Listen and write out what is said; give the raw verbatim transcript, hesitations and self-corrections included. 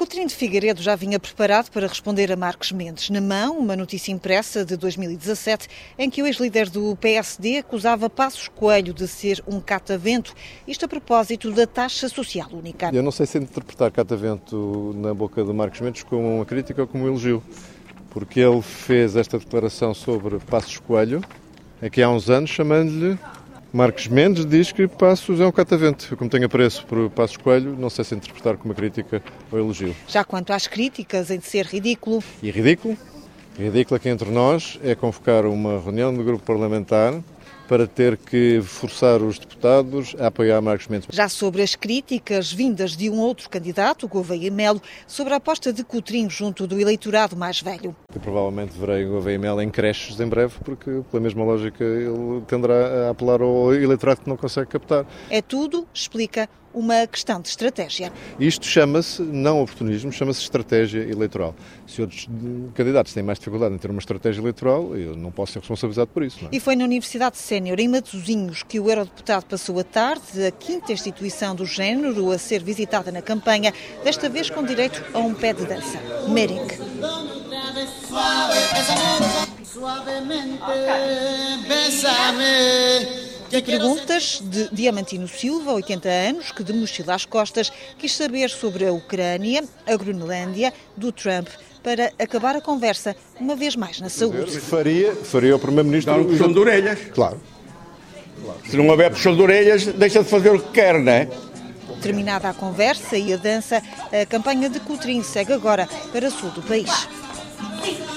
Coutinho de Figueiredo já vinha preparado para responder a Marcos Mendes. Na mão, uma notícia impressa de dois mil e dezassete, em que o ex-líder do P S D acusava Passos Coelho de ser um catavento, isto a propósito da taxa social única. Eu não sei se interpretar catavento na boca de Marcos Mendes como uma crítica ou como um elogio, porque ele fez esta declaração sobre Passos Coelho, aqui há uns anos, chamando-lhe... Marcos Mendes diz que Passos é um catavento. Eu, como tenho apreço por Passos Coelho, não sei se interpretar como uma crítica ou elogio. Já quanto às críticas em ser ridículo... E ridículo? Ridículo aqui entre nós é convocar uma reunião do grupo parlamentar para ter que forçar os deputados a apoiar Marcos Mendes. Já sobre as críticas vindas de um outro candidato, Gouveia Melo, sobre a aposta de Coutinho junto do eleitorado mais velho. Eu provavelmente verei Gouveia Melo em creches em breve, porque pela mesma lógica ele tenderá a apelar ao eleitorado que não consegue captar. É tudo, explica, uma questão de estratégia. Isto chama-se, não oportunismo, chama-se estratégia eleitoral. Se outros candidatos têm mais dificuldade em ter uma estratégia eleitoral, eu não posso ser responsabilizado por isso. Não é? E foi na Universidade Sénior, em Matosinhos, que o eurodeputado passou a tarde, a quinta instituição do género a ser visitada na campanha, desta vez com direito a um pé de dança. Merengue. E perguntas de Diamantino Silva, oitenta anos, que de mochila às costas quis saber sobre a Ucrânia, a Groenlândia, do Trump, para acabar a conversa, uma vez mais, na saúde. Faria, faria o Primeiro-Ministro... Dar um puxão de orelhas. Claro. claro. Se não houver puxão de orelhas, deixa de fazer o que quer, não é? Terminada a conversa e a dança, a campanha de Coutinho segue agora para o sul do país.